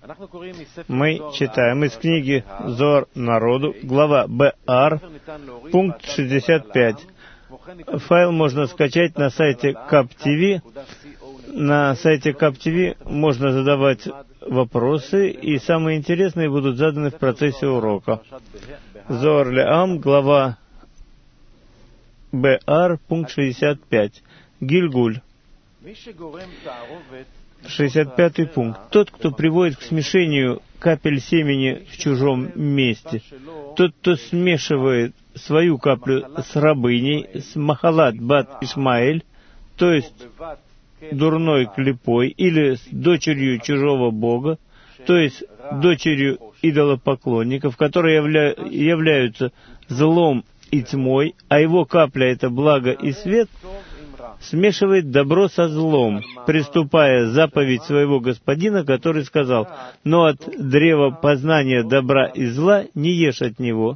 Мы читаем из книги «Зоар народу», глава Б.Ар, пункт 65. Файл можно скачать на сайте КАП-ТВ. На сайте КАП-ТВ можно задавать вопросы, и самые интересные будут заданы в процессе урока. Зоар Леам, глава Б.Ар, пункт 65. Гильгуль. 65-й пункт. Тот, кто приводит к смешению капель семени в чужом месте, тот, кто смешивает свою каплю с рабыней, с Махалат бат Ишмаэль, то есть дурной клепой, или с дочерью чужого бога, то есть дочерью идолопоклонников, которые являются злом и тьмой, а его капля — это благо и свет, смешивает добро со злом, приступая заповедь своего господина, который сказал: «Но от древа познания добра и зла не ешь от него».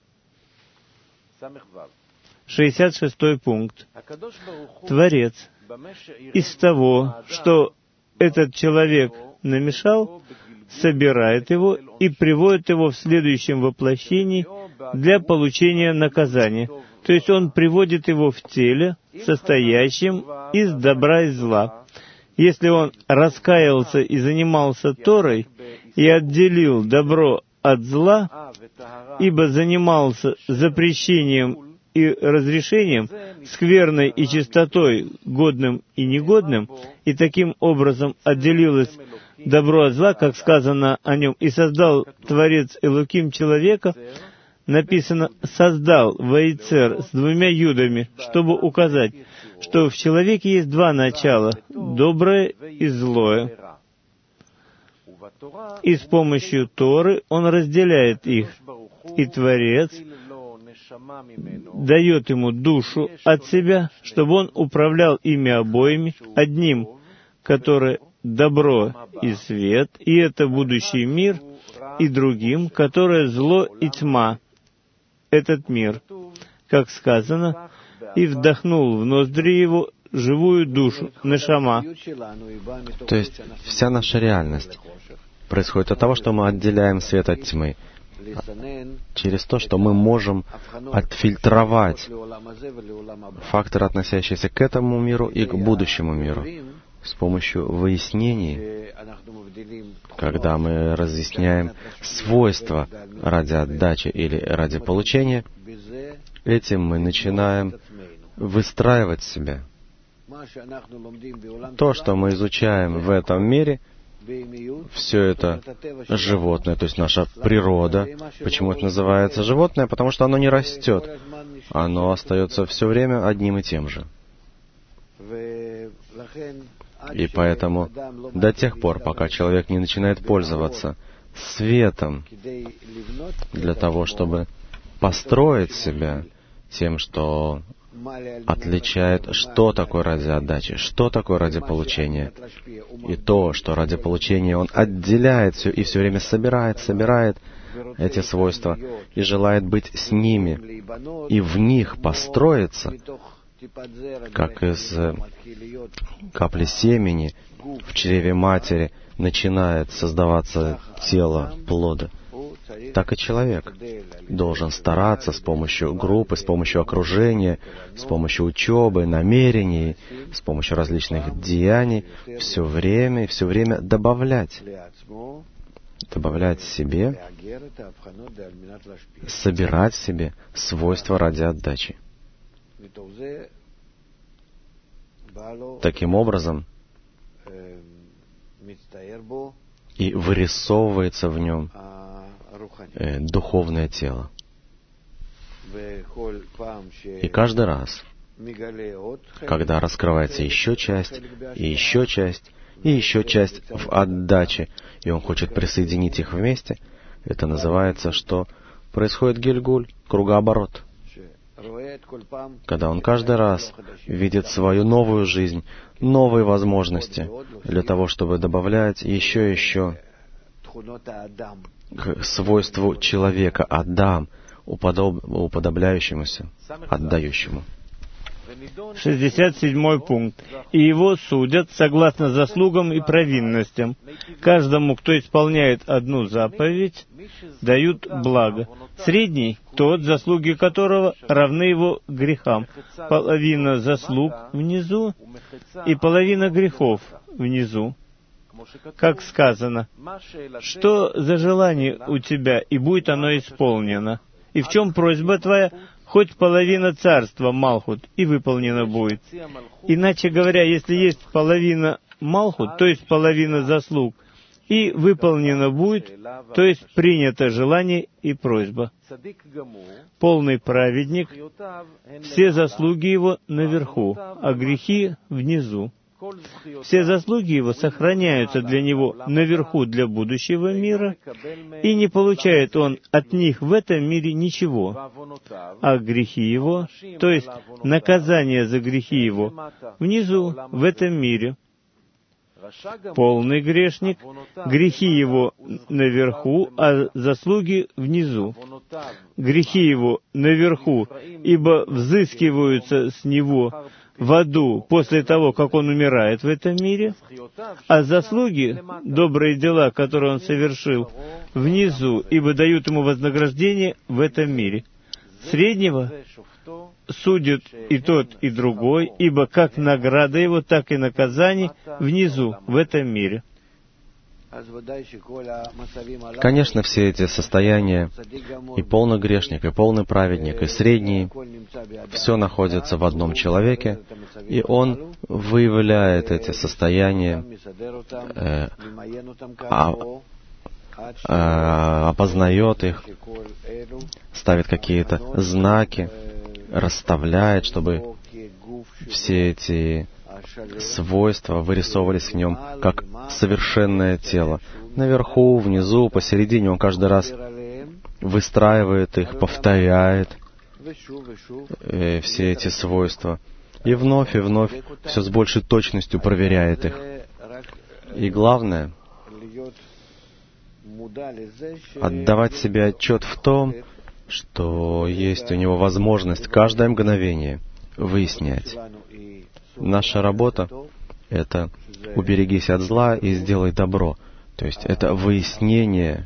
66-й пункт. Творец из того, что этот человек намешал, собирает его и приводит его в следующем воплощении для получения наказания. То есть он приводит его в теле, состоящем из добра и зла. Если он раскаялся и занимался Торой, и отделил добро от зла, ибо занимался запрещением и разрешением, скверной и чистотой, годным и негодным, и таким образом отделилось добро от зла, как сказано о нем, и создал Творец Элоким человека, написано «создал Ваицер» с двумя юдами, чтобы указать, что в человеке есть два начала — доброе и злое. И с помощью Торы он разделяет их, и Творец дает ему душу от себя, чтобы он управлял ими обоими, одним, которое добро и свет, и это будущий мир, и другим, которое зло и тьма, этот мир, как сказано, и вдохнул в ноздри его живую душу, нешама. То есть вся наша реальность происходит от того, что мы отделяем свет от тьмы, через то, что мы можем отфильтровать факторы, относящиеся к этому миру и к будущему миру, с помощью выяснений, когда мы разъясняем свойства ради отдачи или ради получения, этим мы начинаем выстраивать себя. То, что мы изучаем в этом мире, все это животное, то есть наша природа. Почему это называется животное? Потому что оно не растет. Оно остается все время одним и тем же. И поэтому до тех пор, пока человек не начинает пользоваться светом для того, чтобы построить себя тем, что отличает, что такое ради отдачи, что такое ради получения, и то, что ради получения он отделяет все и все время собирает эти свойства и желает быть с ними, и в них построиться, как из капли семени в чреве матери начинает создаваться тело плода, так и человек должен стараться с помощью группы, с помощью окружения, с помощью учебы, намерений, с помощью различных деяний все время добавлять себе, собирать в себе свойства ради отдачи. Таким образом, и вырисовывается в нем духовное тело. И каждый раз, когда раскрывается еще часть, и еще часть, и еще часть в отдаче, и он хочет присоединить их вместе, это называется, что происходит гильгуль, кругооборот. Когда он каждый раз видит свою новую жизнь, новые возможности для того, чтобы добавлять еще и еще к свойству человека, Адам, уподобляющемуся, отдающему. 67 пункт. И его судят согласно заслугам и провинностям. Каждому, кто исполняет одну заповедь, дают благо. Средний — тот, заслуги которого равны его грехам. Половина заслуг внизу и половина грехов внизу. Как сказано, что за желание у тебя, и будет оно исполнено. И в чем просьба твоя? Хоть половина царства, Малхут, и выполнена будет. Иначе говоря, если есть половина Малхут, то есть половина заслуг, и выполнено будет, то есть принято желание и просьба. Полный праведник, все заслуги его наверху, а грехи внизу. Все заслуги его сохраняются для него наверху для будущего мира, и не получает он от них в этом мире ничего. А грехи его, то есть наказание за грехи его, внизу, в этом мире. Полный грешник, грехи его наверху, а заслуги внизу. Грехи его наверху, ибо взыскиваются с него в аду после того, как он умирает в этом мире, а заслуги, добрые дела, которые он совершил, внизу, ибо дают ему вознаграждение в этом мире. Среднего судит и тот, и другой, ибо как награда его, так и наказание внизу, в этом мире. Конечно, все эти состояния, и полный грешник, и полный праведник, и средний, все находится в одном человеке, и он выявляет эти состояния, опознает их, ставит какие-то знаки, расставляет, чтобы все эти свойства вырисовывались в нем как совершенное тело. Наверху, внизу, посередине он каждый раз выстраивает их, повторяет все эти свойства. И вновь, все с большей точностью проверяет их. И главное, отдавать себе отчет в том, что есть у него возможность каждое мгновение выяснять. Наша работа — это уберегись от зла и сделай добро. То есть это выяснение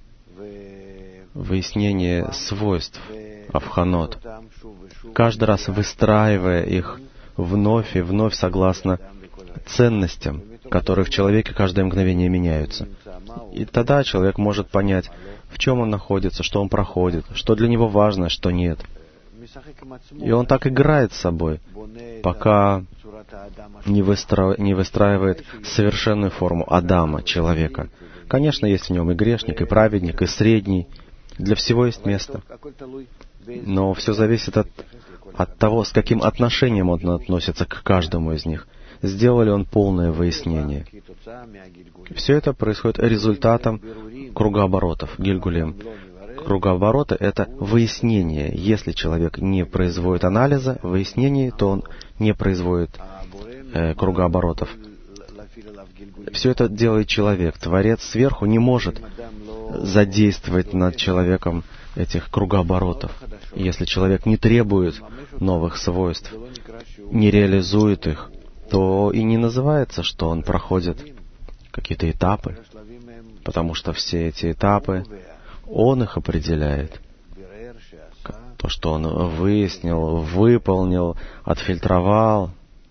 свойств, авханот. Каждый раз выстраивая их вновь и вновь согласно ценностям, которые в человеке каждое мгновение меняются. И тогда человек может понять, в чем он находится, что он проходит, что для него важно, что нет. И он так играет с собой, пока не выстраивает совершенную форму Адама, человека. Конечно, есть в нем и грешник, и праведник, и средний. Для всего есть место. Но все зависит от того, с каким отношением он относится к каждому из них. Сделал ли он полное выяснение. Все это происходит результатом кругооборотов, гильгулем. Кругообороты — это выяснение. Если человек не производит анализа, выяснений, то он не производит кругооборотов. Все это делает человек. Творец сверху не может задействовать над человеком этих кругооборотов. Если человек не требует новых свойств, не реализует их, то и не называется, что он проходит какие-то этапы, потому что все эти этапы он их определяет. То, что он выяснил, выполнил, отфильтровал,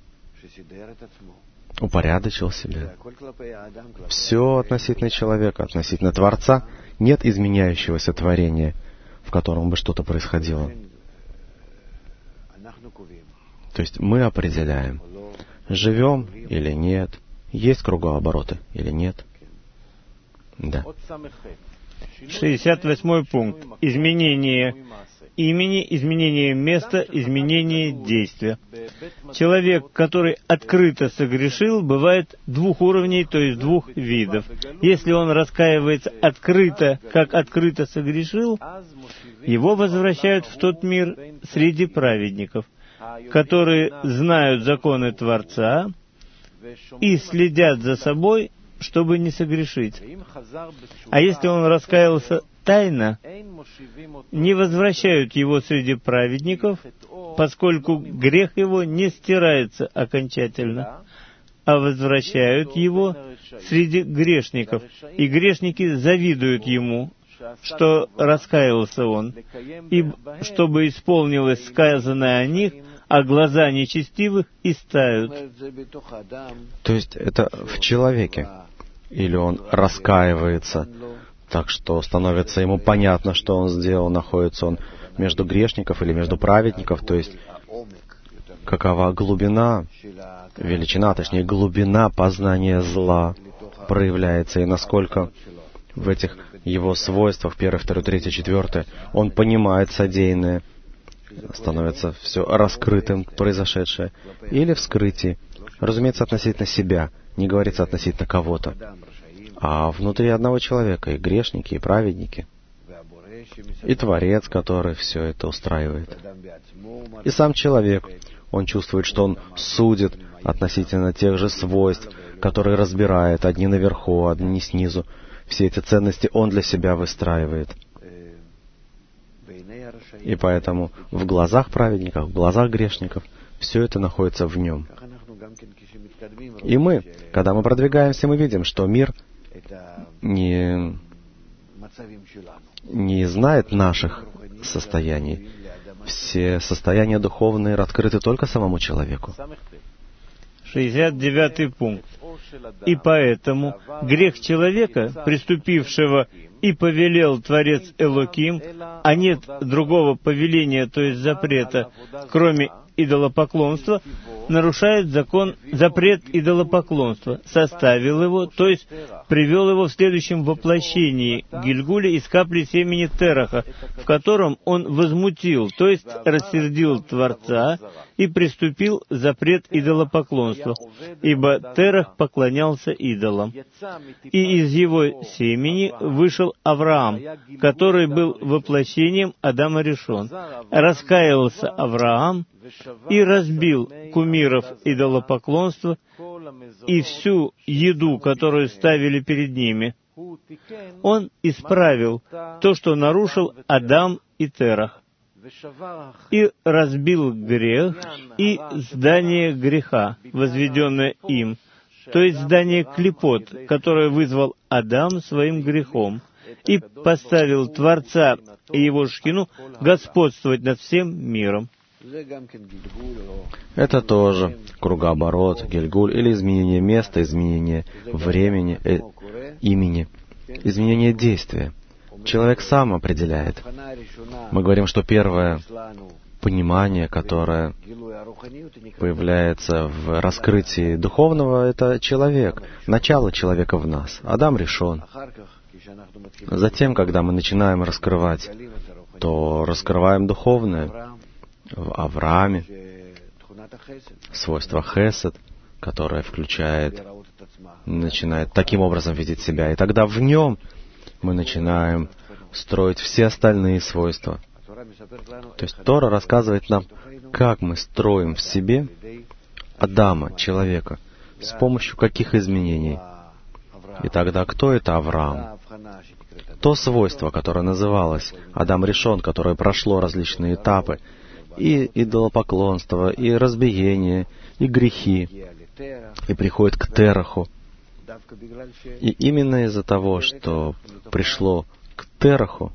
упорядочил себя. Все относительно человека, относительно Творца. Нет изменяющегося творения, в котором бы что-то происходило. То есть мы определяем, живем или нет, есть кругообороты или нет. Да. 68 пункт. Изменение имени, изменение места, изменение действия. Человек, который открыто согрешил, бывает двух уровней, то есть двух видов. Если он раскаивается открыто, как открыто согрешил, его возвращают в тот мир среди праведников, которые знают законы Творца и следят за собой, чтобы не согрешить. А если он раскаялся тайно, не возвращают его среди праведников, поскольку грех его не стирается окончательно, а возвращают его среди грешников, и грешники завидуют ему, что раскаялся он, и чтобы исполнилось сказанное о них, а глаза нечестивых истают. То есть это в человеке. Или он раскаивается, так что становится ему понятно, что он сделал, находится он между грешников или между праведников, то есть какова глубина, величина, точнее глубина познания зла проявляется, и насколько в этих его свойствах, 1, 2, 3, 4, он понимает содеянное, становится все раскрытым, произошедшее, или в скрытии, разумеется, относительно себя, не говорится относительно кого-то, а внутри одного человека и грешники, и праведники, и Творец, который все это устраивает. И сам человек, он чувствует, что он судит относительно тех же свойств, которые разбирает, одни наверху, одни снизу. Все эти ценности он для себя выстраивает. И поэтому в глазах праведников, в глазах грешников, все это находится в нем. И мы, когда мы продвигаемся, мы видим, что мир не знает наших состояний. Все состояния духовные раскрыты только самому человеку. 69-й пункт. И поэтому грех человека, приступившего и повелел Творец Элоким, а нет другого повеления, то есть запрета, кроме идолопоклонства, нарушает запрет идолопоклонства, составил его, то есть привел его в следующем воплощении Гильгуля из капли семени Тераха, в котором он возмутил, то есть рассердил Творца и приступил запрет идолопоклонства, ибо Терах поклонялся идолам. И из его семени вышел Авраам, который был воплощением Адама Ришон. Раскаялся Авраам и разбил кумиров идолопоклонства и всю еду, которую ставили перед ними. Он исправил то, что нарушил Адам и Терах, и разбил грех и здание греха, возведенное им, то есть здание клипот, которое вызвал Адам своим грехом, и поставил Творца и его шхину господствовать над всем миром. Это тоже кругооборот, гильгуль, или изменение места, изменение времени, имени, изменение действия. Человек сам определяет. Мы говорим, что первое понимание, которое появляется в раскрытии духовного, это человек, начало человека в нас, Адам Ришон. Затем, когда мы начинаем раскрывать, то раскрываем духовное в Аврааме, свойство хесед, которое начинает таким образом видеть себя. И тогда в нем мы начинаем строить все остальные свойства. То есть Тора рассказывает нам, как мы строим в себе Адама, человека, с помощью каких изменений. И тогда кто это Авраам? То свойство, которое называлось Адам Ришон, которое прошло различные этапы, и идолопоклонство, и разбиение, и грехи, и приходит к Тераху. И именно из-за того, что пришло к Тераху,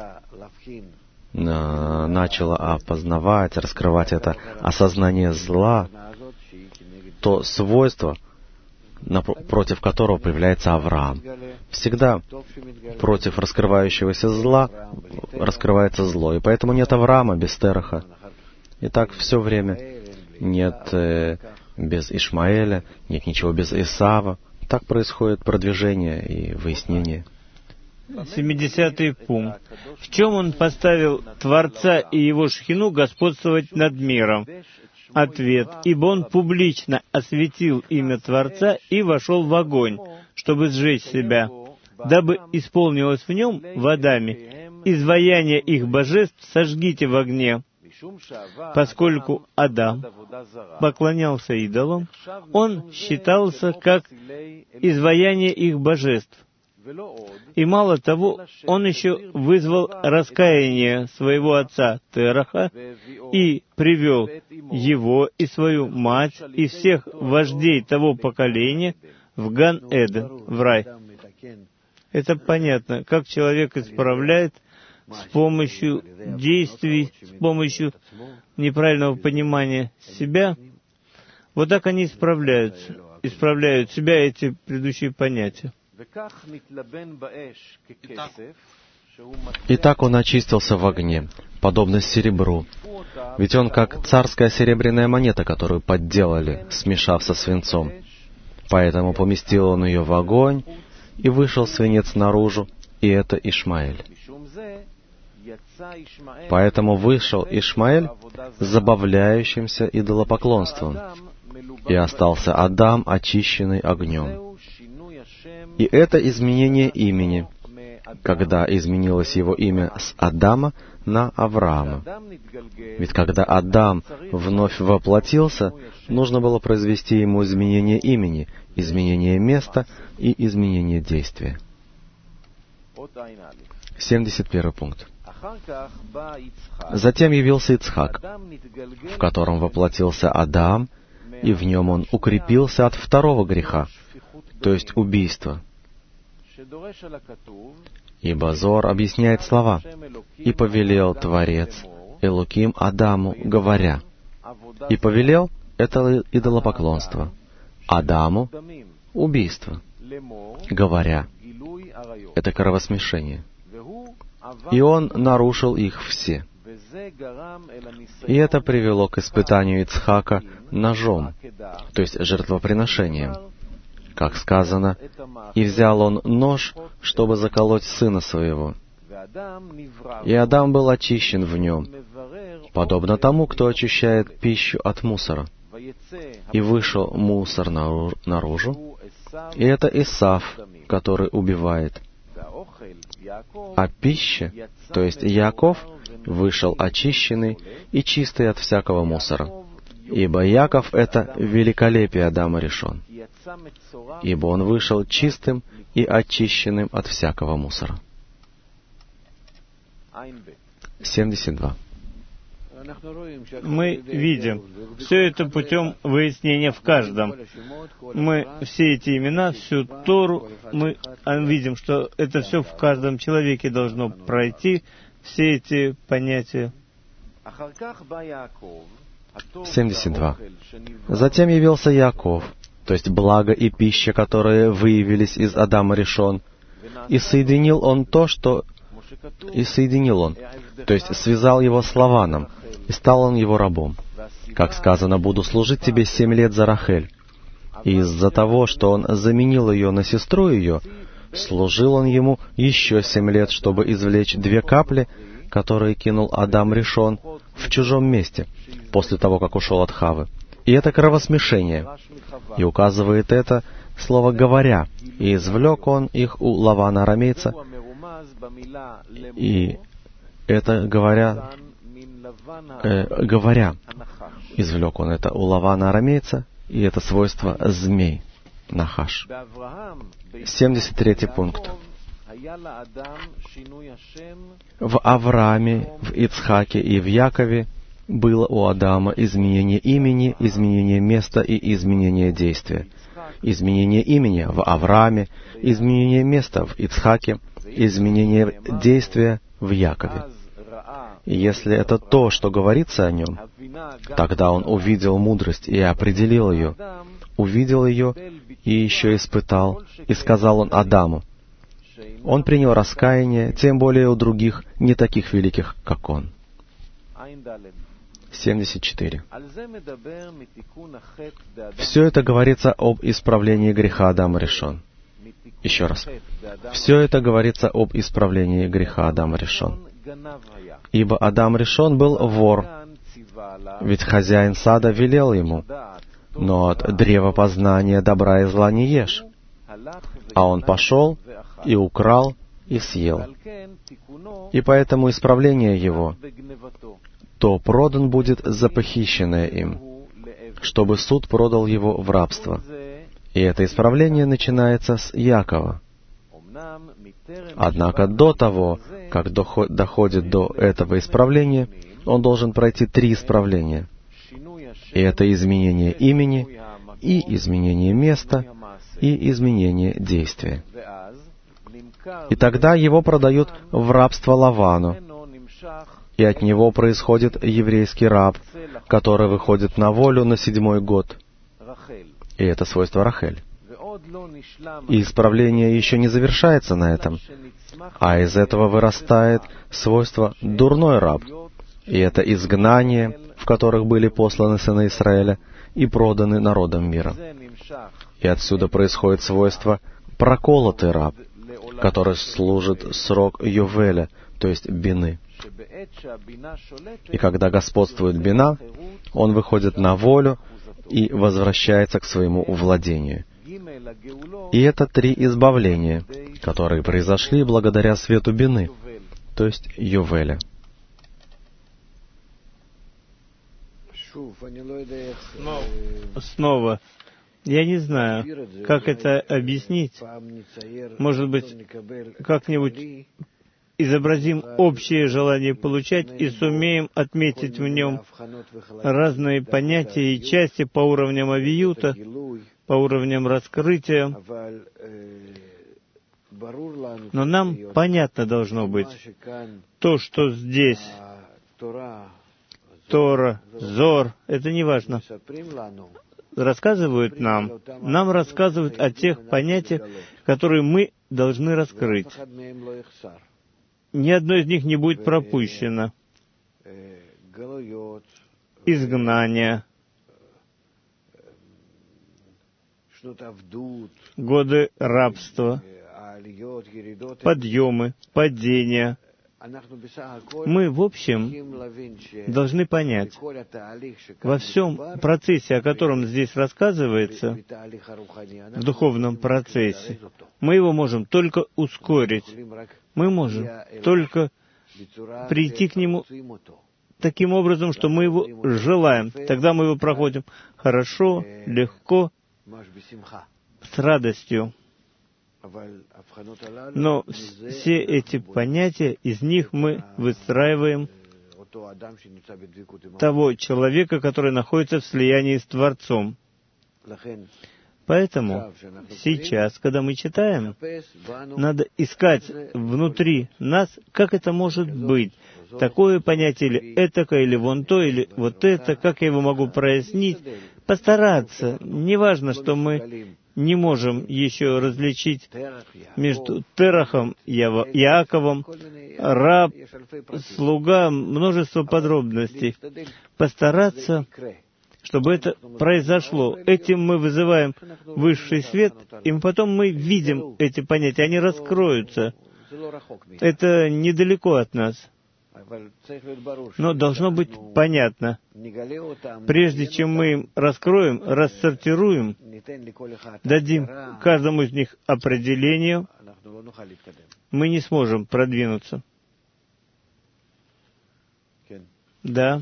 начало опознавать, раскрывать это осознание зла, то свойство, против которого появляется Авраам. Всегда против раскрывающегося зла раскрывается зло, и поэтому нет Авраама без Тераха. И так все время нет без Ишмаэля, нет ничего без Исава. Так происходит продвижение и выяснение. 70-й пункт. В чем он поставил Творца и его шхину господствовать над миром? Ответ. Ибо он публично осветил имя Творца и вошел в огонь, чтобы сжечь себя, дабы исполнилось в нем, в Адаме, изваяние их божеств сожгите в огне. Поскольку Адам поклонялся идолам, он считался как изваяние их божеств. И мало того, он еще вызвал раскаяние своего отца Тераха и привел его и свою мать и всех вождей того поколения в Ган-Эден, в рай. Это понятно, как человек исправляет с помощью действий, с помощью неправильного понимания себя. Вот так они исправляют себя, эти предыдущие понятия. И так он очистился в огне, подобно серебру. Ведь он как царская серебряная монета, которую подделали, смешав со свинцом. Поэтому поместил он ее в огонь, и вышел свинец наружу, и это Ишмаэль. Поэтому вышел Ишмаэль с забавляющимся идолопоклонством, и остался Адам, очищенный огнем. И это изменение имени, когда изменилось его имя с Адама на Авраама. Ведь когда Адам вновь воплотился, нужно было произвести ему изменение имени, изменение места и изменение действия. 71 пункт. Затем явился Ицхак, в котором воплотился Адам, и в нем он укрепился от второго греха, то есть убийства. Ибо Зоар объясняет слова: «И повелел Творец Элоким Адаму, говоря». И повелел — это идолопоклонство. Адаму — убийство. Говоря — это кровосмешение. И он нарушил их все. И это привело к испытанию Ицхака ножом, то есть жертвоприношением. Как сказано, «И взял он нож, чтобы заколоть сына своего». И Адам был очищен в нем, подобно тому, кто очищает пищу от мусора. И вышел мусор наружу, и это Исав, который убивает. А пища, то есть Яаков, вышел очищенный и чистый от всякого мусора. Ибо Яаков — это великолепие Адама решен, ибо он вышел чистым и очищенным от всякого мусора. 72. Мы видим все это путем выяснения в каждом. Мы все эти имена, всю Тору, мы видим, что это все в каждом человеке должно пройти, все эти понятия. 72. Затем явился Яаков, то есть благо и пища, которые выявились из Адама решен, и соединил он, то есть связал его с Лаваном, и стал он его рабом. Как сказано, «Буду служить тебе 7 лет за Рахель». И из-за того, что он заменил ее на сестру ее, служил он ему еще 7 лет, чтобы извлечь 2 капли, которые кинул Адам решен в чужом месте, после того, как ушел от Хавы. И это кровосмешение. И указывает это слово «говоря». И извлек он их у Лавана арамейца. И это говоря, извлек он это у Лавана арамейца, и это свойство змей, нахаш. 73 пункт. В Аврааме, в Ицхаке и в Якове было у Адама изменение имени, изменение места и изменение действия. Изменение имени в Аврааме, изменение места в Ицхаке, изменение действия в Якове. И если это то, что говорится о нем, тогда он увидел мудрость и определил ее, увидел ее и еще испытал, и сказал он Адаму. Он принял раскаяние, тем более у других, не таких великих, как он. 74. Все это говорится об исправлении греха Адама решен. Еще раз. Все это говорится об исправлении греха Адама решен. Ибо Адам решен был вор, ведь хозяин сада велел ему: «Но от древа познания добра и зла не ешь». А он пошел и украл и съел. И поэтому исправление его, то продан будет за похищенное им, чтобы суд продал его в рабство. И это исправление начинается с Якова. Однако до того, как доходит до этого исправления, он должен пройти 3 исправления. И это изменение имени, и изменение места, и изменение действия. И тогда его продают в рабство Лавану, и от него происходит еврейский раб, который выходит на волю на 7-й год. И это свойство Рахель. И исправление еще не завершается на этом, а из этого вырастает свойство дурной раб, и это изгнание, в которых были посланы сыны Израиля и проданы народам мира. И отсюда происходит свойство проколотый раб, который служит срок Йовеля, то есть бины. И когда господствует бина, он выходит на волю и возвращается к своему владению. И это 3 избавления, которые произошли благодаря свету бины, то есть Йовеля. Снова, я не знаю, как это объяснить. Может быть, как-нибудь изобразим общее желание получать и сумеем отметить в нем разные понятия и части по уровням авиюта, по уровням раскрытия. Но нам понятно должно быть то, что здесь Тора, Зор, это не важно, рассказывают нам рассказывают о тех понятиях, которые мы должны раскрыть. Ни одно из них не будет пропущено. Изгнание, годы рабства, подъемы, падения. Мы, в общем, должны понять, во всем процессе, о котором здесь рассказывается, в духовном процессе, мы его можем только ускорить. Мы можем только прийти к нему таким образом, что мы его желаем. Тогда мы его проходим хорошо, легко, с радостью. Но все эти понятия, из них мы выстраиваем того человека, который находится в слиянии с Творцом. Поэтому сейчас, когда мы читаем, надо искать внутри нас, как это может быть, такое понятие, или этакое, или вон то, или вот это, как я его могу прояснить, постараться. Неважно, что мы не можем еще различить между Терахом и Яаковом, раб, слуга, множество подробностей. Постараться, чтобы это произошло. Этим мы вызываем высший свет, и потом мы видим эти понятия, они раскроются. Это недалеко от нас. Но должно быть понятно. Прежде чем мы им раскроем, рассортируем, дадим каждому из них определение, мы не сможем продвинуться. Да.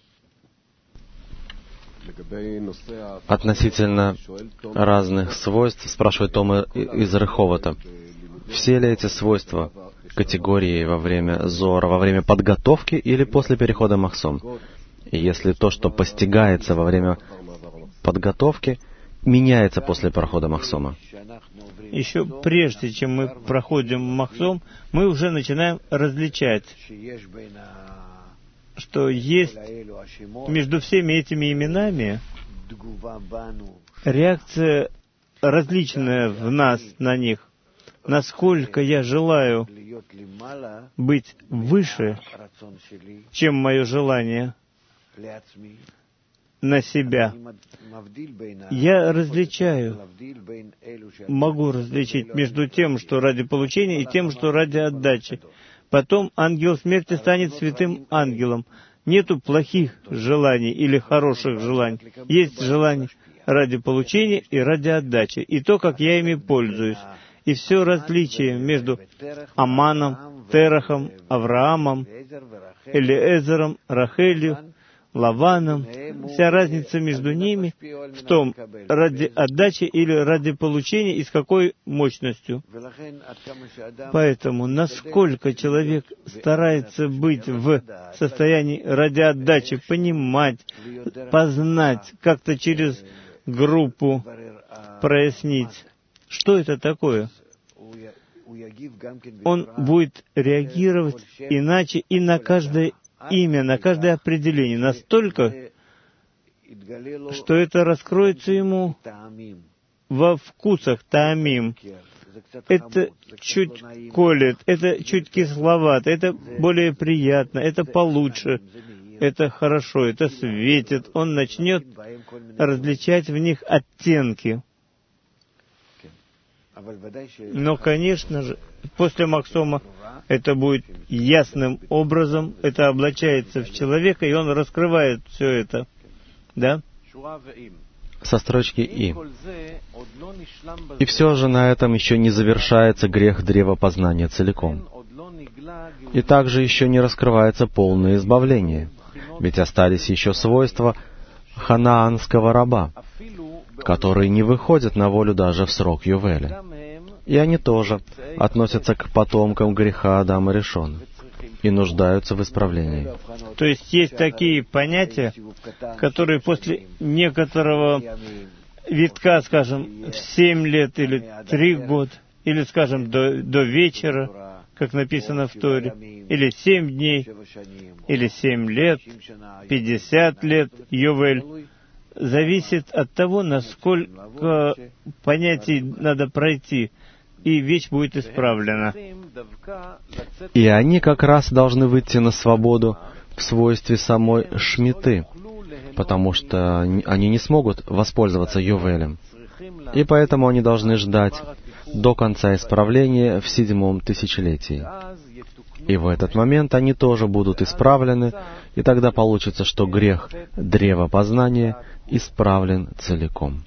Относительно разных свойств, спрашивает Тома из Реховота, все ли эти свойства категории во время Зора, во время подготовки или после перехода Махсом? И если то, что постигается во время подготовки, меняется после прохода Махсома? Еще прежде, чем мы проходим Махсом, мы уже начинаем различать, что есть между всеми этими именами реакция различная в нас на них. Насколько я желаю быть выше, чем мое желание на себя. Я различаю, могу различить между тем, что ради получения, и тем, что ради отдачи. Потом ангел смерти станет святым ангелом. Нету плохих желаний или хороших желаний. Есть желания ради получения и ради отдачи. И то, как я ими пользуюсь. И все различие между Аманом, Терахом, Авраамом, Элиэзером, Рахелью, Лаваном. Вся разница между ними в том, ради отдачи или ради получения и с какой мощностью. Поэтому, насколько человек старается быть в состоянии ради отдачи, понимать, познать, как-то через группу прояснить, что это такое, он будет реагировать иначе и на каждое имя, на каждое определение, настолько, что это раскроется ему во вкусах, таамим. Это чуть колет, это чуть кисловато, это более приятно, это получше, это хорошо, это светит. Он начнет различать в них оттенки. Но, конечно же, после Махсома это будет ясным образом, это облачается в человека, и он раскрывает все это. Да? Со строчки «И». И все же на этом еще не завершается грех древа познания целиком. И также еще не раскрывается полное избавление, ведь остались еще свойства ханаанского раба, которые не выходят на волю даже в срок Ювеля. И они тоже относятся к потомкам греха Адама Ришона и нуждаются в исправлении. То есть есть такие понятия, которые после некоторого витка, скажем, в 7 лет или 3 года, или, скажем, до вечера, как написано в Торе, или 7 дней, или 7 лет, 50 лет, Йовель, зависит от того, насколько понятий надо пройти, и вещь будет исправлена. И они как раз должны выйти на свободу в свойстве самой шмиты, потому что они не смогут воспользоваться Йовелем. И поэтому они должны ждать до конца исправления в 7-м тысячелетии. И в этот момент они тоже будут исправлены, и тогда получится, что грех древа познания исправлен целиком.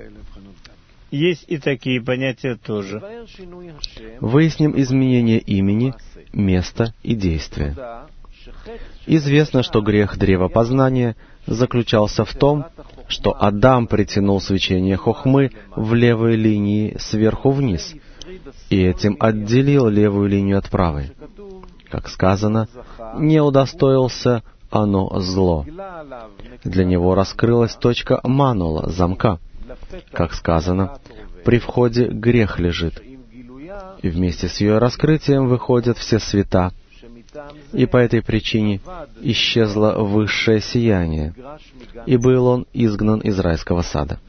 Есть и такие понятия тоже. Выясним изменение имени, места и действия. Известно, что грех древа познания заключался в том, что Адам притянул свечение хохмы в левой линии сверху вниз, и этим отделил левую линию от правой. Как сказано, не удостоился оно зло. Для него раскрылась точка манула, замка. Как сказано, при входе грех лежит, и вместе с ее раскрытием выходят все света, и по этой причине исчезло высшее сияние, и был он изгнан из райского сада.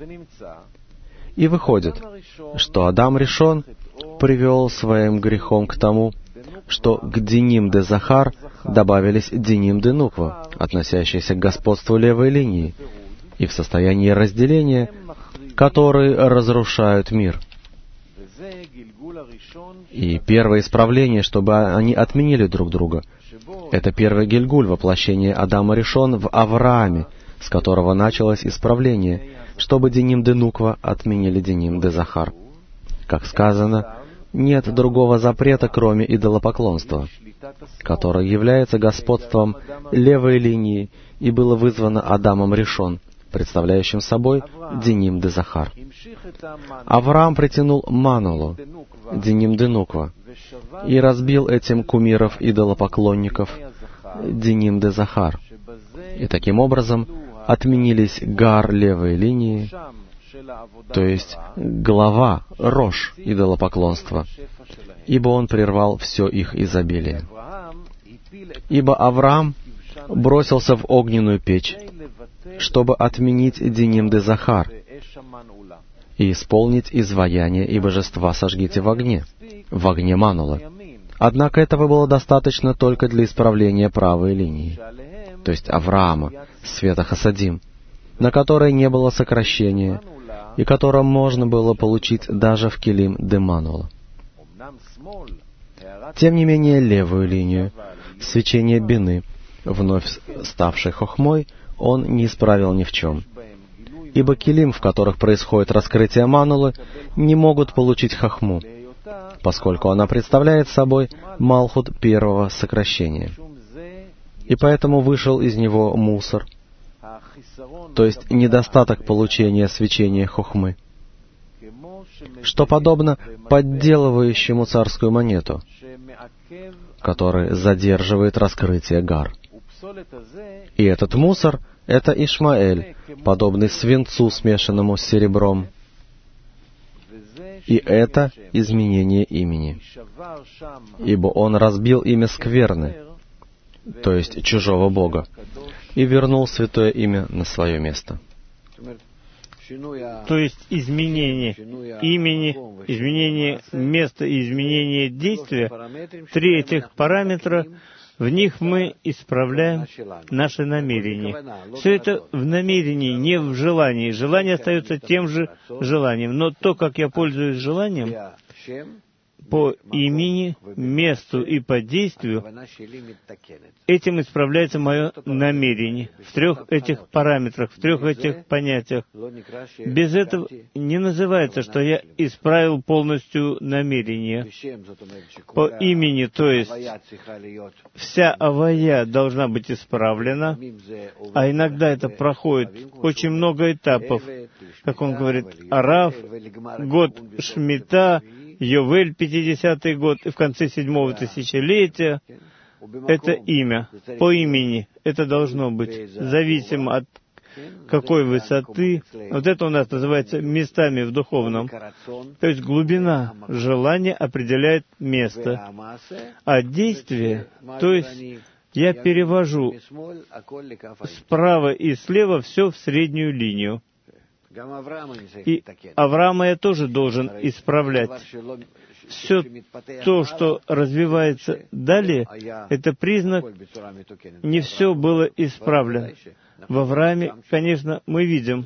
И выходит, что Адам Ришон привел своим грехом к тому, что к Диним де Захар добавились Диним де Нуква, относящиеся к господству левой линии, и в состоянии разделения, которые разрушают мир. И первое исправление, чтобы они отменили друг друга, это первый Гильгуль, воплощение Адама Ришон в Аврааме, с которого началось исправление, чтобы Диним де Нуква отменили Диним де Захар. Как сказано, нет другого запрета, кроме идолопоклонства, которое является господством левой линии и было вызвано Адамом Ришон, представляющим собой Диним де Захар. Авраам притянул Манулу, Диним де Нуква, и разбил этим кумиров идолопоклонников, Диним де Захар. И таким образом отменились гар левой линии, то есть глава, рожь идолопоклонства, ибо он прервал все их изобилие. Ибо Авраам бросился в огненную печь, чтобы отменить Диним де Захар и исполнить изваяние и божества сожгите в огне Манула. Однако этого было достаточно только для исправления правой линии, то есть Авраама, света Хасадим, на которой не было сокращения, и которое можно было получить даже в Келим де Манула. Тем не менее, левую линию, свечение Бины, вновь ставшей хохмой, он не исправил ни в чем. Ибо Келим, в которых происходит раскрытие Манулы, не могут получить хохму, поскольку она представляет собой Малхут первого сокращения. И поэтому вышел из него мусор, то есть недостаток получения свечения хохмы, что подобно подделывающему царскую монету, который задерживает раскрытие гар. И этот мусор — это Ишмаэль, подобный свинцу, смешанному с серебром. И это изменение имени, ибо он разбил имя скверны, то есть чужого Бога, и вернул святое имя на свое место. То есть изменение имени, изменение места и изменение действия, три этих параметра, в них мы исправляем наши намерения. Все это в намерении, не в желании. Желание остается тем же желанием. Но то, как я пользуюсь желанием, по имени, месту и по действию, этим исправляется мое намерение. В трех этих параметрах, в трех этих понятиях. Без этого не называется, что я исправил полностью намерение. По имени, то есть вся авая должна быть исправлена, а иногда это проходит очень много этапов. Как он говорит, Арав, год Шмита, Йовель, 50-й год, и в конце 7-го тысячелетия. Это имя, по имени. Это должно быть зависимо от какой высоты. Вот это у нас называется местами в духовном. То есть глубина желания определяет место. А действие, то есть я перевожу справа и слева все в среднюю линию. И Авраама я тоже должен исправлять. Все то, что развивается далее, это признак, не все было исправлено. В Аврааме, конечно, мы видим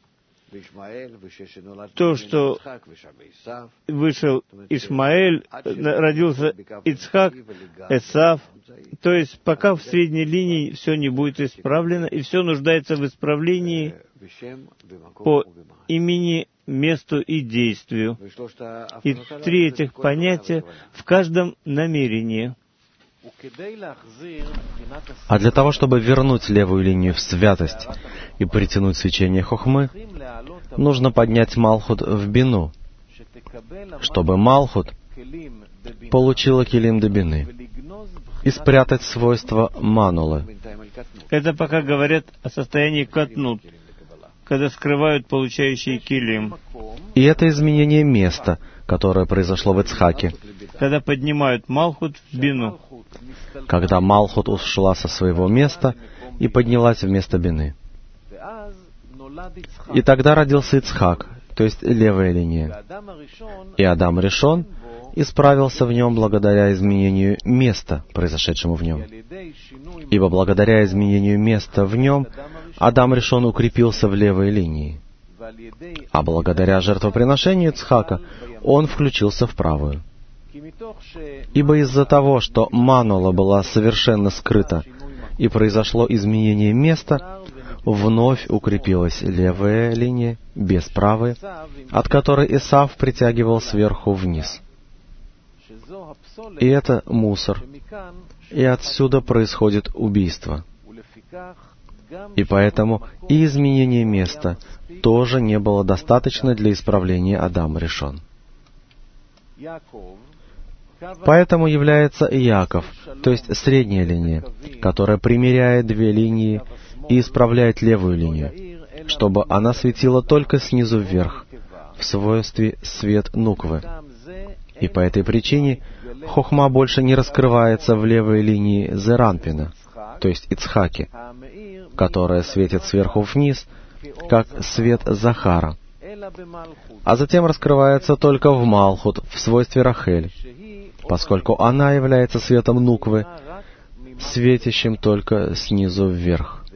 то, что вышел Ишмаэль, родился Ицхак, Эсав. То есть пока в средней линии все не будет исправлено, и все нуждается в исправлении по имени, месту и действию. И три этих понятия в каждом намерении. А для того, чтобы вернуть левую линию в святость и притянуть свечение хохмы, нужно поднять Малхут в бину, чтобы Малхут получила килим до бины, и спрятать свойства манулы. Это пока говорят о состоянии катнут, когда скрывают получающие килим. И это изменение места, которое произошло в Ицхаке, когда поднимают Малхут в бину. Когда Малхут ушла со своего места и поднялась вместо бины. И тогда родился Ицхак, то есть левая линия. И Адам Ришон исправился в нем благодаря изменению места, произошедшему в нем. Ибо благодаря изменению места в нем Адам Ришон укрепился в левой линии. А благодаря жертвоприношению Ицхака он включился в правую. Ибо из-за того, что манула была совершенно скрыта и произошло изменение места, вновь укрепилась левая линия без правой, от которой Исав притягивал сверху вниз. И это мусор, и отсюда происходит убийство. И поэтому и изменение места тоже не было достаточно для исправления Адама Ришон. Поэтому является Иаков, то есть средняя линия, которая примиряет две линии и исправляет левую линию, чтобы она светила только снизу вверх, в свойстве свет нуквы. И по этой причине хохма больше не раскрывается в левой линии Зеранпина, то есть Ицхаки, которая светит сверху вниз, как свет Захара, а затем раскрывается только в Малхут, в свойстве Рахель, поскольку она является светом нуквы, светящим только снизу вверх.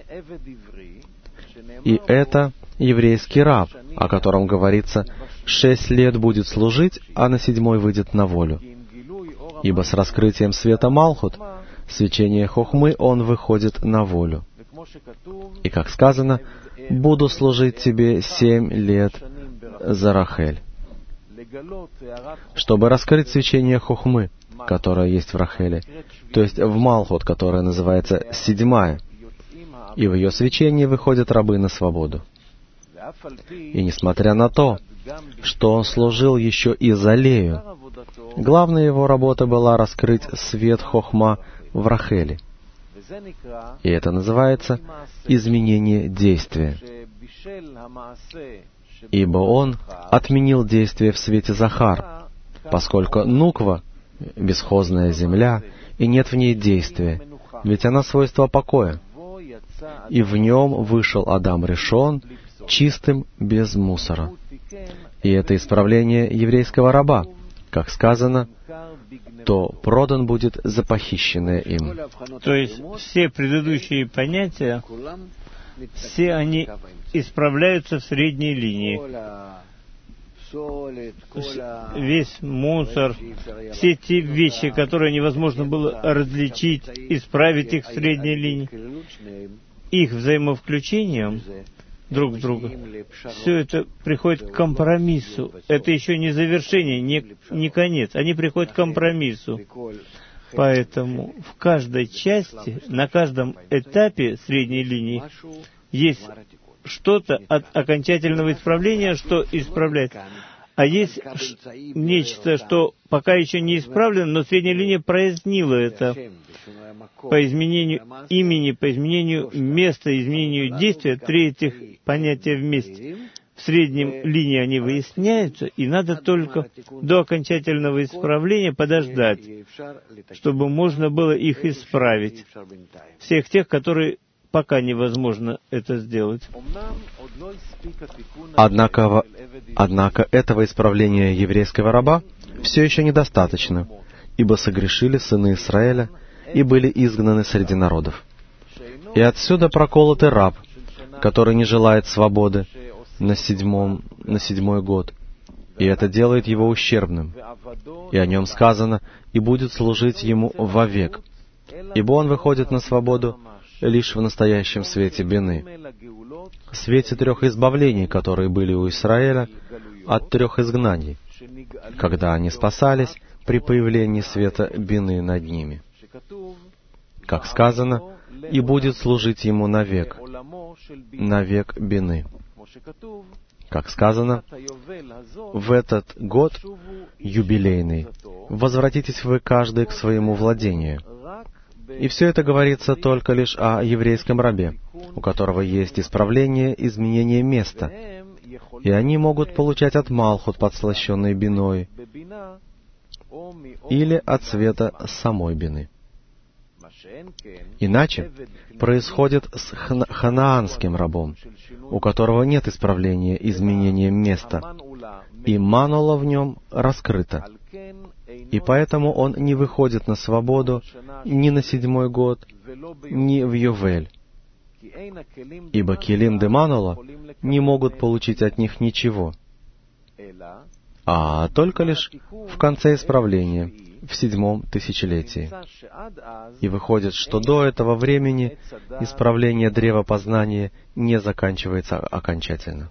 И это еврейский раб, о котором говорится, 6 лет будет служить, а на 7-й выйдет на волю. Ибо с раскрытием света Малхут, свечения хохмы, он выходит на волю. И как сказано, «Буду служить тебе 7 лет за Рахель». Чтобы раскрыть свечение хохмы, которое есть в Рахеле, то есть в Малхут, которая называется 7-я, и в ее свечении выходят рабы на свободу. И несмотря на то, что он служил еще и за Лею, главная его работа была раскрыть свет Хохма в Рахеле. И это называется изменение действия. Ибо он отменил действие в свете Захар, поскольку Нуква — бесхозная земля, и нет в ней действия, ведь она свойство покоя. И в нем вышел Адам Ришон чистым, без мусора. И это исправление еврейского раба, как сказано, то продан будет за похищенное им. То есть все предыдущие понятия, все они исправляются в средней линии. Весь мусор, все те вещи, которые невозможно было различить, исправить их в средней линии, их взаимовключением друг в друга, все это приходит к компромиссу. Это еще не завершение, не конец. Они приходят к компромиссу. Поэтому в каждой части, на каждом этапе средней линии есть что-то от окончательного исправления, что исправляет. А есть нечто, что пока еще не исправлено, но средняя линия прояснила это. По изменению имени, по изменению места, изменению действия, три этих понятия вместе. В среднем линии они выясняются, и надо только до окончательного исправления подождать, чтобы можно было их исправить. Всех тех, которые пока невозможно это сделать. Однако этого исправления еврейского раба все еще недостаточно, ибо согрешили сыны Израиля и были изгнаны среди народов. И отсюда проколотый раб, который не желает свободы на седьмой год, и это делает его ущербным. И о нем сказано: «И будет служить ему вовек», ибо он выходит на свободу лишь в настоящем свете бины, в свете трех избавлений, которые были у Израиля от трех изгнаний, когда они спасались при появлении света бины над ними. Как сказано, «И будет служить ему навек бины». Как сказано, в этот год юбилейный возвратитесь вы каждый к своему владению. И все это говорится только лишь о еврейском рабе, у которого есть исправление, изменение места, и они могут получать от Малхут, подслащенной биной, или от света самой бины. Иначе происходит с ханаанским рабом, у которого нет исправления, изменения места, и манула в нем раскрыта. И поэтому он не выходит на свободу ни на 7-й год, ни в Йовель, ибо Келим де Манула не могут получить от них ничего, а только лишь в конце исправления, в 7-м тысячелетии. И выходит, что до этого времени исправление древа познания не заканчивается окончательно.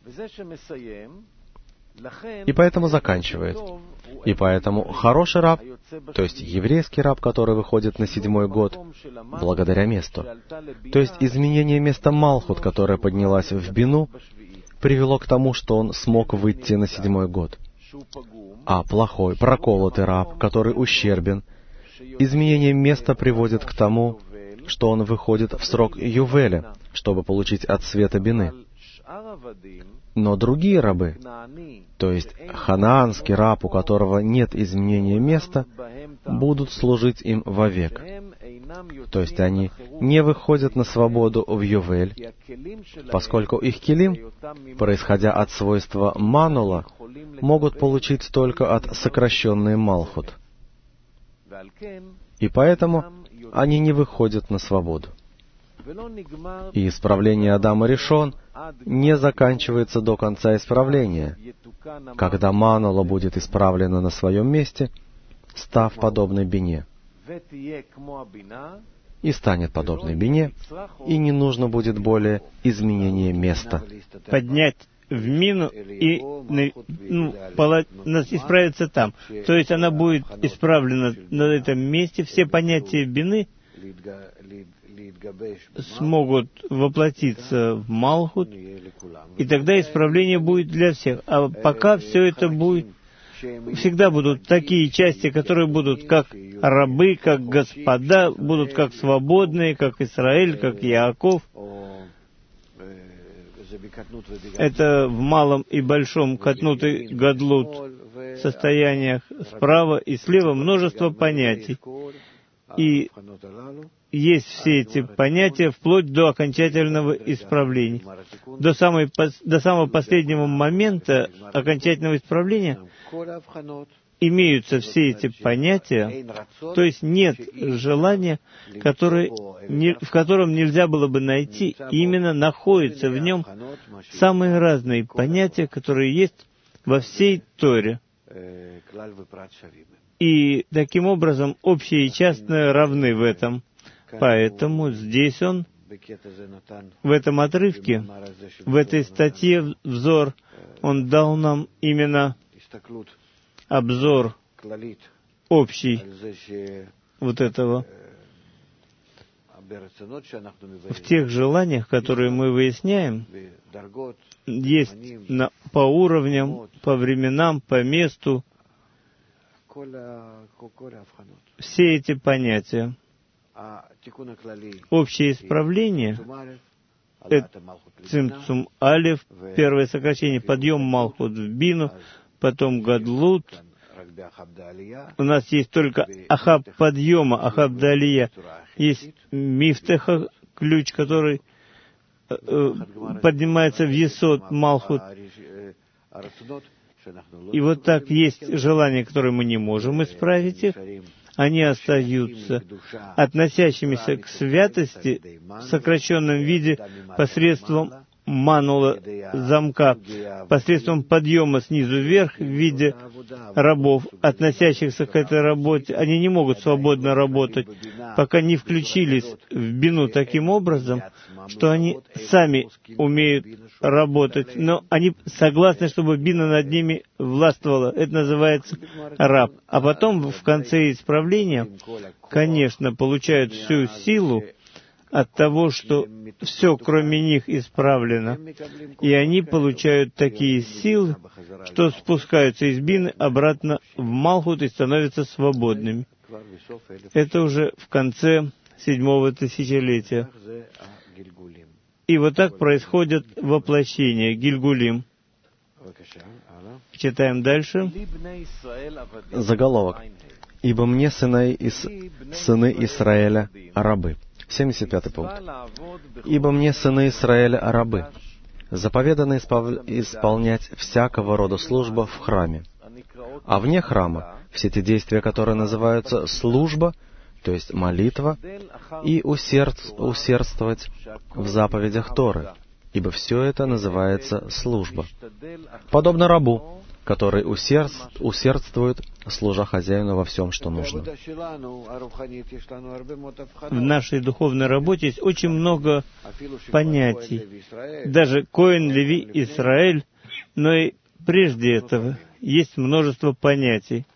И поэтому заканчивает. И поэтому хороший раб, то есть еврейский раб, который выходит на 7-й год, благодаря месту, то есть изменение места Малхут, которое поднялась в бину, привело к тому, что он смог выйти на 7-й год. А плохой, проколотый раб, который ущербен, изменение места приводит к тому, что он выходит в срок Ювеля, чтобы получить от света бины. Но другие рабы, то есть ханаанский раб, у которого нет изменения места, будут служить им вовек. То есть они не выходят на свободу в Йовель, поскольку их келим, происходя от свойства манула, могут получить только от сокращенной Малхут. И поэтому они не выходят на свободу. И исправление Адама Ришон не заканчивается до конца исправления, когда манула будет исправлена на своем месте, став подобной бине. И станет подобной бине, и не нужно будет более изменения места. Поднять в мину и исправиться там. То есть она будет исправлена на этом месте, все понятия бины смогут воплотиться в Малхут, и тогда исправление будет для всех. А пока все это будет, всегда будут такие части, которые будут как рабы, как господа, будут как свободные, как Израиль, как Яаков. Это в малом и большом катнут и гадлут состояниях справа и слева множество понятий. И есть все эти понятия вплоть до окончательного исправления. До самого последнего момента окончательного исправления имеются все эти понятия, то есть нет желания, в котором нельзя было бы найти, именно находятся в нем самые разные понятия, которые есть во всей Торе. И таким образом общее и частное равны в этом. Поэтому здесь он, в этом отрывке, в этой статье «Взор», он дал нам именно обзор общий вот этого, в тех желаниях, которые мы выясняем, есть по уровням, по временам, по месту, все эти понятия. Общее исправление — это цимцум алеф, первое сокращение, подъем малхут в бину, потом гадлут. У нас есть только ахаб подъема, ахаб далия. Есть мифтеха, ключ, который поднимается в есод малхут. И вот так есть желания, которые мы не можем исправить их. Они остаются относящимися к святости в сокращенном виде посредством манула замка, посредством подъема снизу вверх в виде рабов, относящихся к этой работе. Они не могут свободно работать, пока не включились в бину таким образом, что они сами умеют работать, но они согласны, чтобы бина над ними властвовала. Это называется раб. А потом, в конце исправления, конечно, получают всю силу от того, что все, кроме них, исправлено. И они получают такие силы, что спускаются из бины обратно в Малхут и становятся свободными. Это уже в конце 7-го тысячелетия. И вот так происходит воплощение, гильгулим. Читаем дальше. Заголовок. «Ибо мне сыны Израиля рабы». 75-й пункт. «Ибо мне сыны Израиля рабы, заповедано исполнять всякого рода службу в храме. А вне храма все те действия, которые называются служба, то есть молитва, и усердствовать в заповедях Торы, ибо все это называется служба. Подобно рабу, который усердствует, служа хозяину во всем, что нужно». В нашей духовной работе есть очень много понятий. Даже Коэн, Леви, Израиль, но и прежде этого есть множество понятий.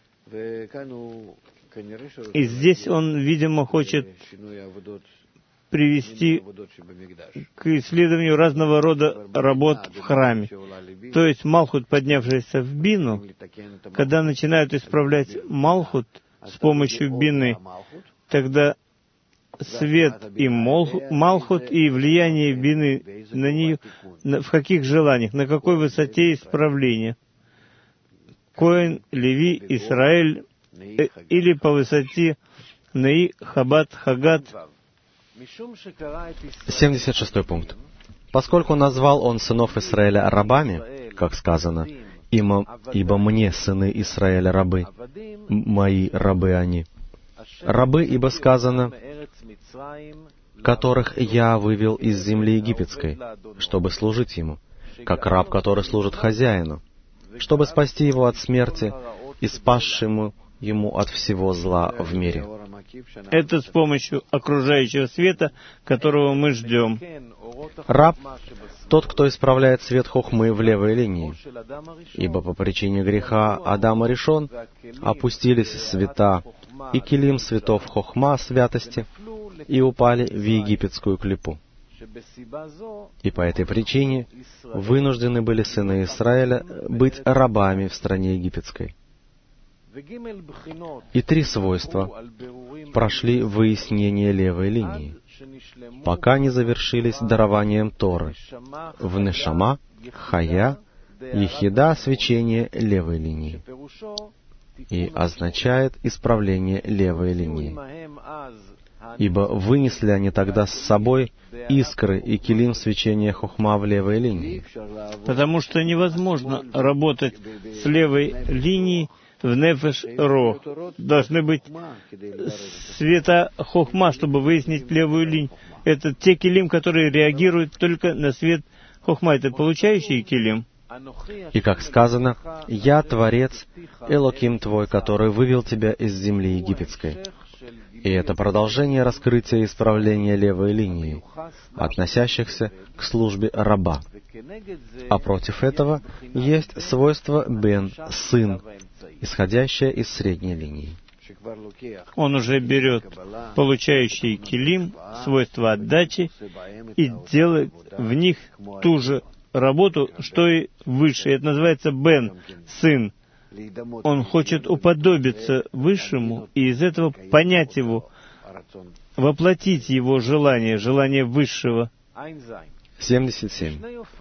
И здесь он, видимо, хочет привести к исследованию разного рода работ в храме. То есть Малхут, поднявшийся в бину, когда начинают исправлять Малхут с помощью бины, тогда свет и Малхут и влияние бины на нее, в каких желаниях, на какой высоте исправления. Коэн, Леви, Израиль, или по высоте Неи, Хабат, Хагат. 76-й пункт. «Поскольку назвал он сынов Израиля рабами, как сказано, ибо мне сыны Израиля рабы, мои рабы они. Рабы, ибо сказано, которых я вывел из земли египетской, чтобы служить ему, как раб, который служит хозяину, чтобы спасти его от смерти и спасшему ему от всего зла в мире». Это с помощью окружающего света, которого мы ждем. Раб — тот, кто исправляет свет хохмы в левой линии. Ибо по причине греха Адама решен, опустились света, и килим светов хохма святости и упали в египетскую клипу. И по этой причине вынуждены были сыны Израиля быть рабами в стране египетской. И 3 свойства прошли выяснение левой линии, пока не завершились дарованием Торы в Нешама, Хая, Ехида, свечение левой линии, и означает исправление левой линии. Ибо вынесли они тогда с собой искры и килим свечения хохма в левой линии. Потому что невозможно работать с левой линией в нефеш ро. Должны быть света хохма, чтобы выяснить левую линию. Это те килим, которые реагируют только на свет хохма. Это получающий килим. И как сказано, «Я Творец, Элоким твой, который вывел тебя из земли египетской». И это продолжение раскрытия и исправления левой линии, относящихся к службе раба. А против этого есть свойство бен, сын, исходящее из средней линии. Он уже берет получающий килим, свойства отдачи, и делает в них ту же работу, что и выше. Это называется бен, сын. Он хочет уподобиться Высшему, и из этого понять Его, воплотить Его желание, желание Высшего. 77.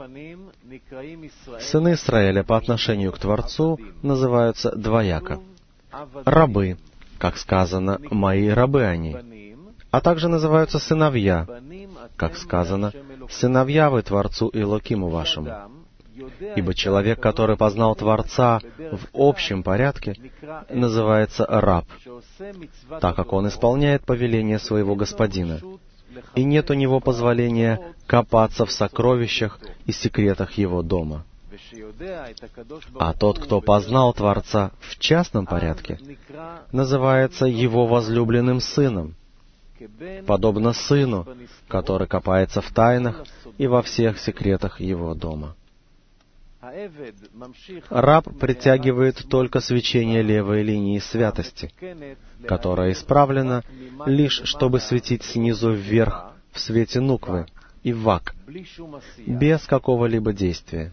Сыны Израиля по отношению к Творцу называются двояко. Рабы, как сказано, «мои рабы они», а также называются сыновья, как сказано, «сыновья вы Творцу Элокиму вашему». Ибо человек, который познал Творца в общем порядке, называется раб, так как он исполняет повеление своего господина, и нет у него позволения копаться в сокровищах и секретах его дома. А тот, кто познал Творца в частном порядке, называется его возлюбленным сыном, подобно сыну, который копается в тайнах и во всех секретах его дома. Раб притягивает только свечение левой линии святости, которая исправлена лишь, чтобы светить снизу вверх в свете нуквы и вак, без какого-либо действия.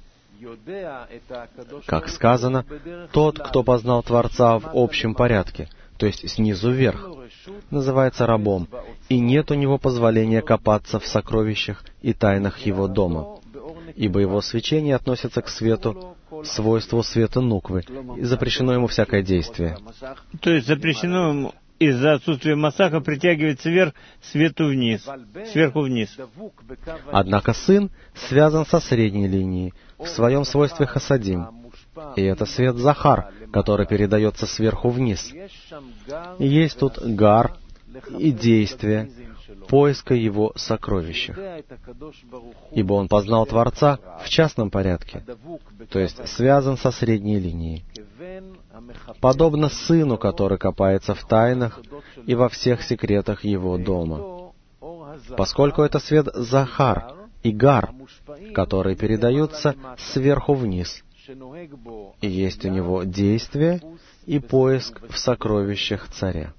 Как сказано, тот, кто познал Творца в общем порядке, то есть снизу вверх, называется рабом, и нет у него позволения копаться в сокровищах и тайнах его дома, ибо его свечение относится к свету, свойству света нуквы, и запрещено ему всякое действие. То есть запрещено ему из-за отсутствия масаха притягивать сверх свету вниз, сверху вниз. Однако сын связан со средней линией, в своем свойстве хасадим, и это свет Захар, который передается сверху вниз. И есть тут гар и действие поиска его сокровища. Ибо он познал Творца в частном порядке, то есть связан со средней линией. Подобно сыну, который копается в тайнах и во всех секретах его дома. Поскольку это свет Захар и Гар, которые передаются сверху вниз, и есть у него действие и поиск в сокровищах царя.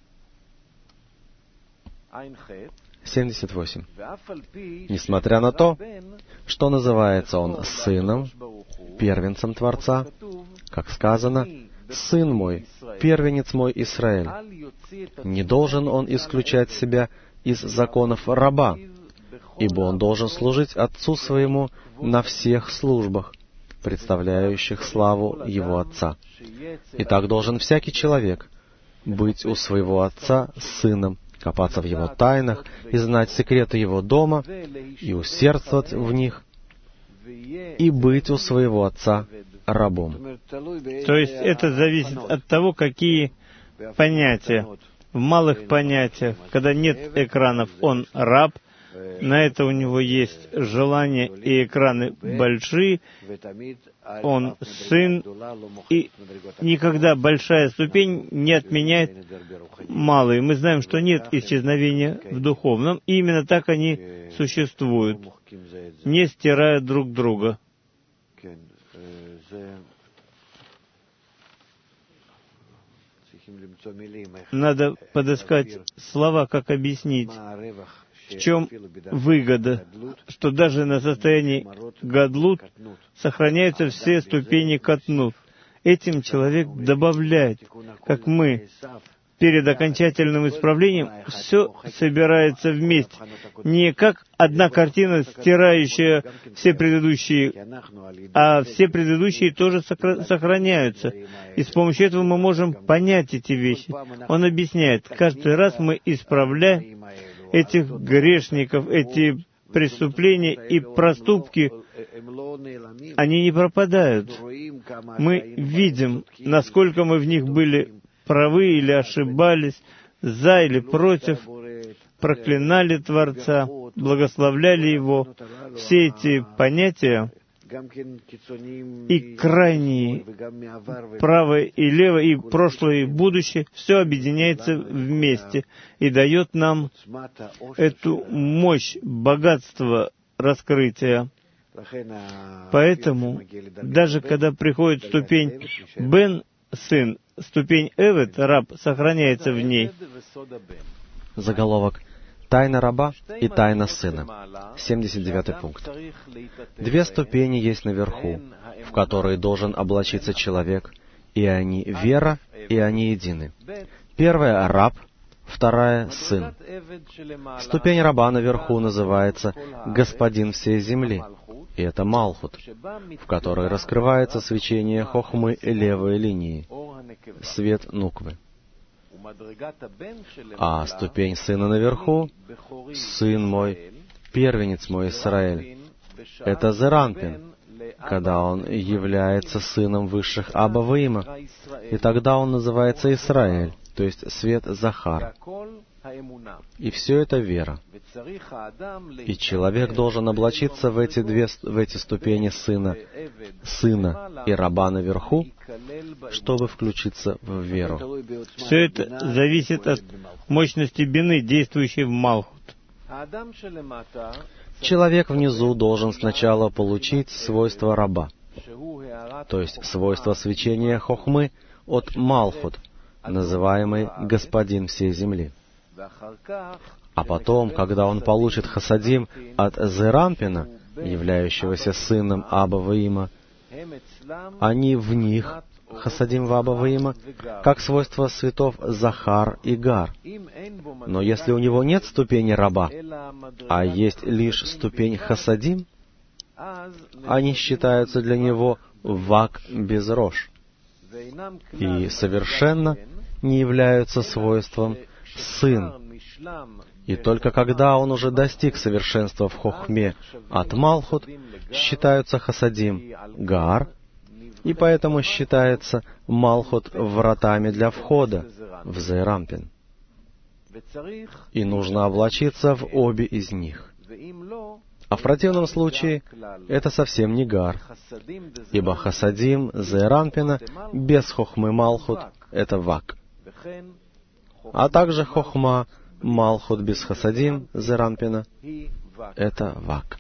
78. Несмотря на то, что называется он сыном, первенцем Творца, как сказано, «Сын мой, первенец мой Израиль», не должен он исключать себя из законов раба, ибо он должен служить отцу своему на всех службах, представляющих славу его отца. И так должен всякий человек быть у своего отца сыном, копаться в его тайнах и знать секреты его дома, и усердствовать в них, и быть у своего отца рабом. То есть это зависит от того, какие понятия. В малых понятиях, когда нет экранов, он раб, на это у него есть желание, и экраны большие, он сын, и никогда большая ступень не отменяет малые. Мы знаем, что нет исчезновения в духовном, и именно так они существуют, не стирая друг друга. надо подыскать слова, как объяснить, в чем выгода, что даже на состоянии гадлут сохраняются все ступени катнут. Этим человек добавляет, как мы перед окончательным исправлением, все собирается вместе. Не как одна картина, стирающая все предыдущие, а все предыдущие тоже сохраняются. И с помощью этого мы можем понять эти вещи. Он объясняет, каждый раз мы исправляем этих грешников, эти преступления и проступки, они не пропадают. Мы видим, насколько мы в них были правы или ошибались, за или против, проклинали Творца, благословляли Его. Все эти понятия и крайние, правое и левое, и прошлое, и будущее, все объединяется вместе и дает нам эту мощь, богатство раскрытия. Поэтому, даже когда приходит ступень Бен, сын, ступень Эвед, раб, сохраняется в ней. Заголовок «Тайна раба и тайна сына». 79 пункт. Две ступени есть наверху, в которые должен облачиться человек, и они вера, и они едины. Первая — раб, вторая — сын. Ступень раба наверху называется «Господин всей земли», и это Малхут, в которой раскрывается свечение хохмы левой линии, свет нуквы. А ступень сына наверху — «Сын мой, первенец мой Исраэль», это Зеранпин, когда он является сыном высших Аба Ваима, и тогда он называется Исраэль, то есть свет Захар. И все это вера. И человек должен облачиться в эти ступени сына и раба наверху, чтобы включиться в веру. Все это зависит от мощности бины, действующей в Малхут. Человек внизу должен сначала получить свойство раба, то есть свойство свечения хохмы от Малхут, называемый «Господин всей земли». А потом, когда он получит хасадим от Зеранпина, являющегося сыном Аба Ваима, они в них, хасадим в Аба Ваима, как свойство светов Захар и Гар. Но если у него нет ступени раба, а есть лишь ступень хасадим, они считаются для него вак без рож и совершенно не являются свойством сын. И только когда он уже достиг совершенства в хохме от Малхут, считаются хасадим Гаар, и поэтому считается Малхут вратами для входа в Зеранпин. И нужно облачиться в обе из них. А в противном случае это совсем не Гар, ибо хасадим Зеранпина без хохмы Малхут — это вак. А также хохма Малхут без хасадим Зеранпина — это вак.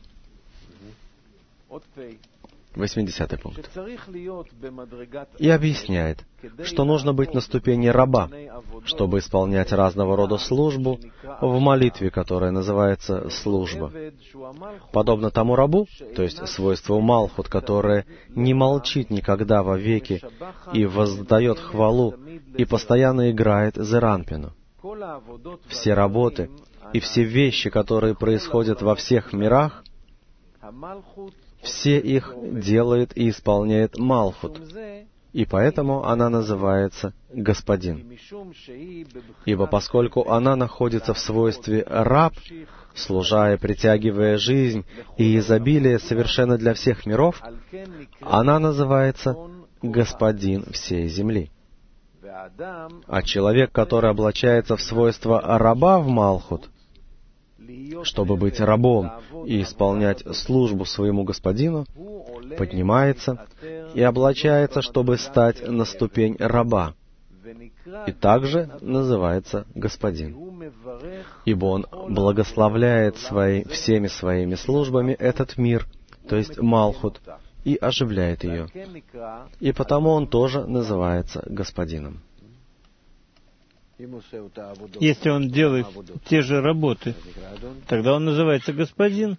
80 пункт. И объясняет, что нужно быть на ступени раба, чтобы исполнять разного рода службу в молитве, которая называется служба. Подобно тому рабу, то есть свойству Малхут, которое не молчит никогда вовеки и воздает хвалу и постоянно играет Зеранпину. Все работы и все вещи, которые происходят во всех мирах, все их делает и исполняет Малхут, и поэтому она называется «Господин». Ибо поскольку она находится в свойстве «раб», служа и притягивая жизнь и изобилие совершенно для всех миров, она называется «Господин всей земли». А человек, который облачается в свойство раба в Малхут, чтобы быть рабом и исполнять службу своему господину, поднимается и облачается, чтобы стать на ступень раба, и также называется господин. Ибо он благословляет всеми своими службами этот мир, то есть Малхут, и оживляет ее. И потому он тоже называется господином. Если он делает те же работы, тогда он называется господин.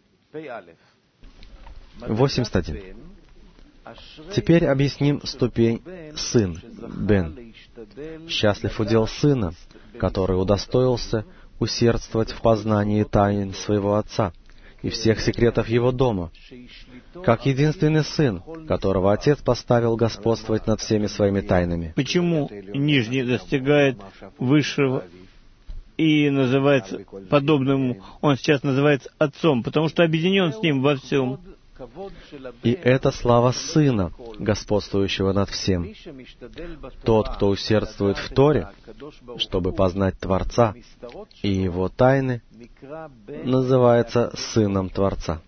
81. Теперь объясним ступень «сын», «бен». Счастлив удел сына, который удостоился усердствовать в познании тайн своего отца и всех секретов его дома, как единственный сын, которого отец поставил господствовать над всеми своими тайнами. Почему нижний достигает высшего и называется подобным, он сейчас называется отцом? Потому что объединен с ним во всем. И это слава Сына, господствующего над всем. Тот, кто усердствует в Торе, чтобы познать Творца и Его тайны, называется Сыном Творца.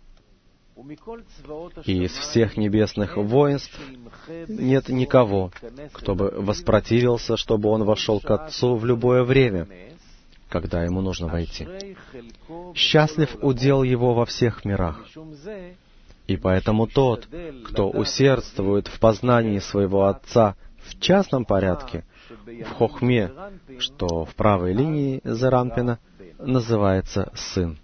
И из всех небесных воинств нет никого, кто бы воспротивился, чтобы он вошел к Отцу в любое время, когда ему нужно войти. Счастлив удел его во всех мирах. И поэтому тот, кто усердствует в познании своего Отца в частном порядке, в хохме, что в правой линии Зерампина, называется сын.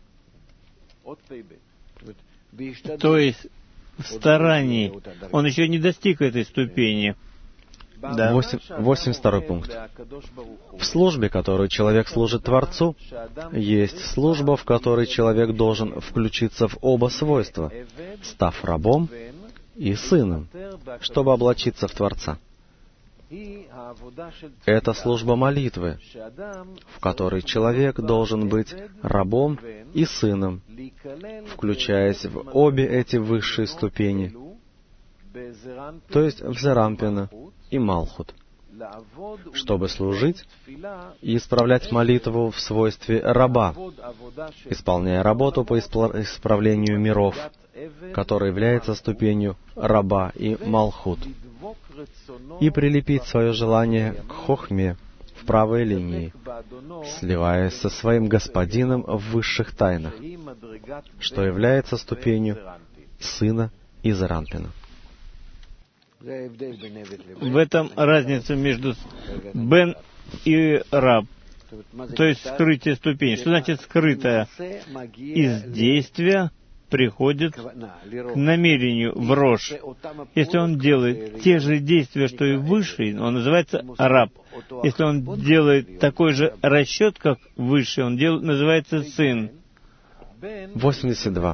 То есть в старании. Он еще не достиг этой ступени. Да. 82 пункт. В службе, которой человек служит Творцу, есть служба, в которой человек должен включиться в оба свойства, став рабом и сыном, чтобы облачиться в Творца. Это служба молитвы, в которой человек должен быть рабом и сыном, включаясь в обе эти высшие ступени, то есть в Зерампина и Малхут, чтобы служить и исправлять молитву в свойстве раба, исполняя работу по исправлению миров, которая является ступенью раба и Малхут, и прилепить свое желание к хохме в правой линии, сливаясь со своим господином в высших тайнах, что является ступенью сына и Зерампина. В этом разница между бен и раб, то есть скрытие ступени. Что значит скрытое? Из действия приходит к намерению в рожь. Если он делает те же действия, что и высший, он называется раб. Если он делает такой же расчет, как высший, он называется сын. 82.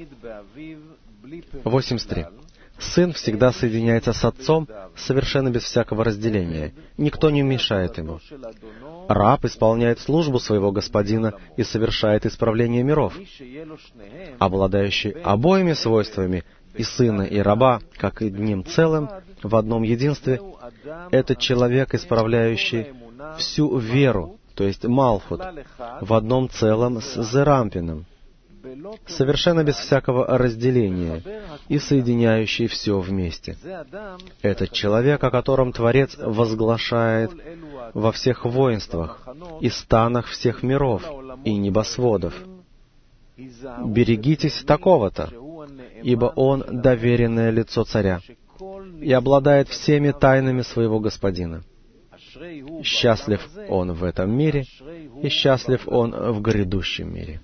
83. Сын всегда соединяется с отцом совершенно без всякого разделения. Никто не мешает ему. Раб исполняет службу своего господина и совершает исправление миров. Обладающий обоими свойствами, и сына, и раба, как и одним целым, в одном единстве, это человек, исправляющий всю веру, то есть Малхут, в одном целом с Зерампином, совершенно без всякого разделения и соединяющий все вместе. Этот человек, о котором Творец возглашает во всех воинствах и станах всех миров и небосводов: «Берегитесь такого-то, ибо он доверенное лицо царя и обладает всеми тайнами своего господина. Счастлив он в этом мире, и счастлив он в грядущем мире».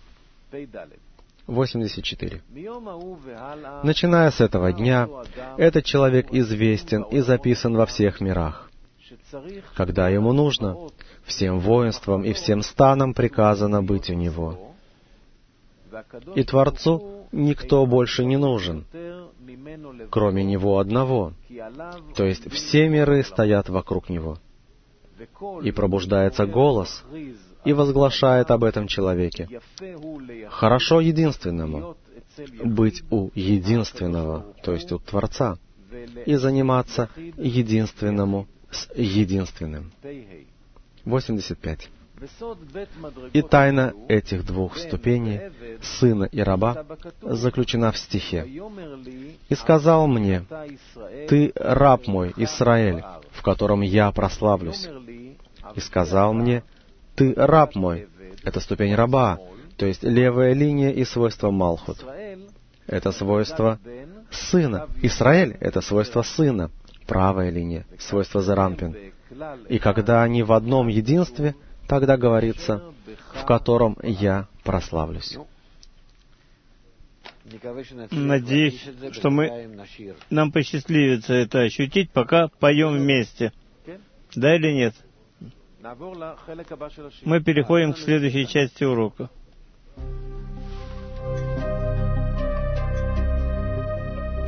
84. Начиная с этого дня, этот человек известен и записан во всех мирах. Когда ему нужно, всем воинствам и всем станам приказано быть у него. И Творцу никто больше не нужен, кроме Него одного, то есть все миры стоят вокруг Него. И пробуждается голос, и возглашает об этом человеке: «Хорошо единственному быть у единственного, то есть у Творца, и заниматься единственному с единственным». 85. И тайна этих двух ступеней, сына и раба, заключена в стихе: «И сказал мне: Ты раб мой, Исраэль, в котором я прославлюсь. И сказал мне: Ты раб мой». Это ступень раба, то есть левая линия и свойство Малхут. Это свойство сына. Исраэль — это свойство сына. Правая линия — свойство Зерампин. И когда они в одном единстве, тогда говорится, в котором я прославлюсь. Надеюсь, что нам посчастливится это ощутить, пока поем вместе. Да или нет? Мы переходим к следующей части урока.